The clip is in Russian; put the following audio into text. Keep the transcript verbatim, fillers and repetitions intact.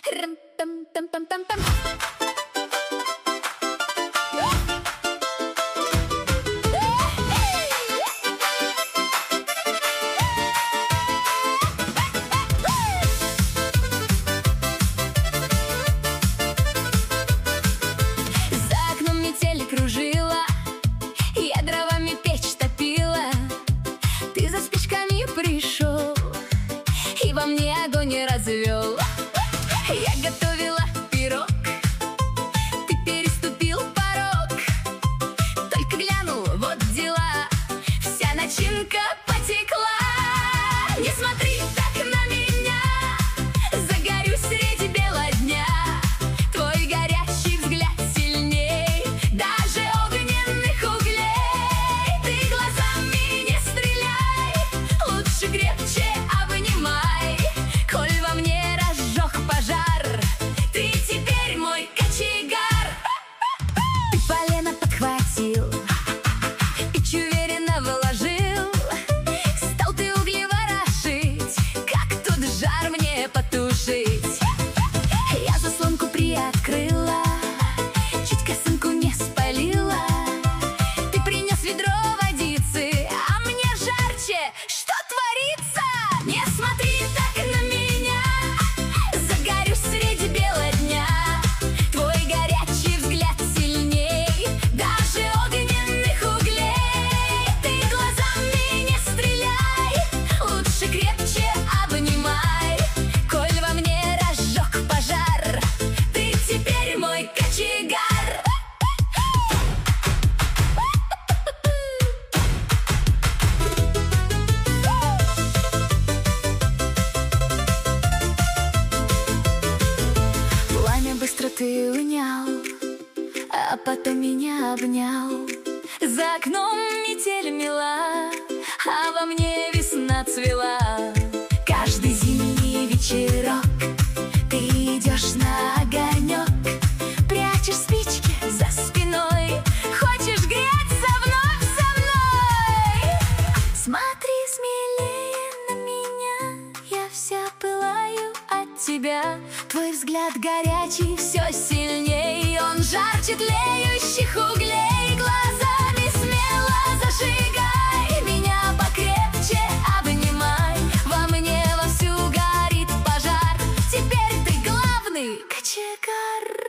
Рым-там-там-там-там-там. За окном метель кружила, я дровами печь топила. Ты за спичками пришел и во мне огонь развел. Я готовила пирог, ты переступил порог. Только глянул, вот дела, вся начинка потекла. Не смотри так на меня, загорюсь среди бела дня. Твой горячий взгляд сильней даже огненных углей. Ты глазами не стреляй, лучше крепче обнимай. Коль во мне разжег пожар, ты теперь мой кочегар. Ты полено подхватил, печь уверенно вложил. Стал ты угли ворошить, как тут жар мне потушить. Я заслонку приоткрыла, чуть косынку не спалила. Ты принес ведро водицы, а мне жарче. Что творится? Не смотри так на меня, загорюсь среди бела дня. Твой горячий взгляд сильней даже огненных углей. Ты глазами не стреляй, лучше крепче обнимай. Коль во мне разжег пожар, ты теперь мой кочегар. Пламя быстро ты унял, а потом меня обнял. За окном метель мела, а во мне весна цвела. Каждый зимний вечерок ты идешь на огонек, прячешь спички за спиной, хочешь греться вновь со мной. Смотри смелее на меня, я вся пылаю от тебя. Твой взгляд горячий все сильней, он жарче тлеющих углей. Глазами смело зажигай, меня покрепче обнимай. Во мне вовсю горит пожар, теперь ты главный кочегар.